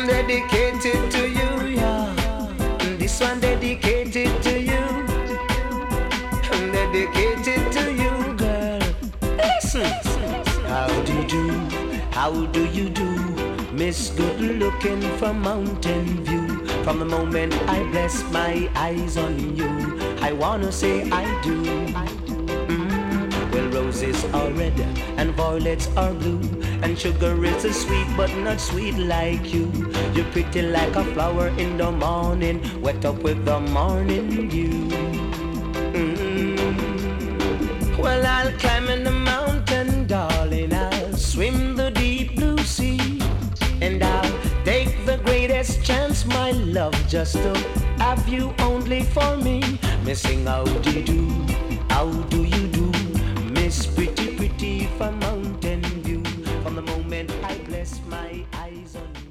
Dedicated to you, yeah. This one dedicated to you. Dedicated to you, girl. Listen. How do you do? How do you do? Miss Good Looking from Mountain View. From the moment I bless my eyes on you, I wanna say I do. Well, roses are red and violets are blue, and sugar is a sweet but not sweet like you. You're pretty like a flower in the morning, wet up with the morning dew. Well, I'll climb in the mountain, darling, I'll swim the deep blue sea, and I'll take the greatest chance, my love, just to have you only for me. Missing how do you do? How do you do? Miss Pretty Pretty from Mountain View. From the moment I bless my eyes on you.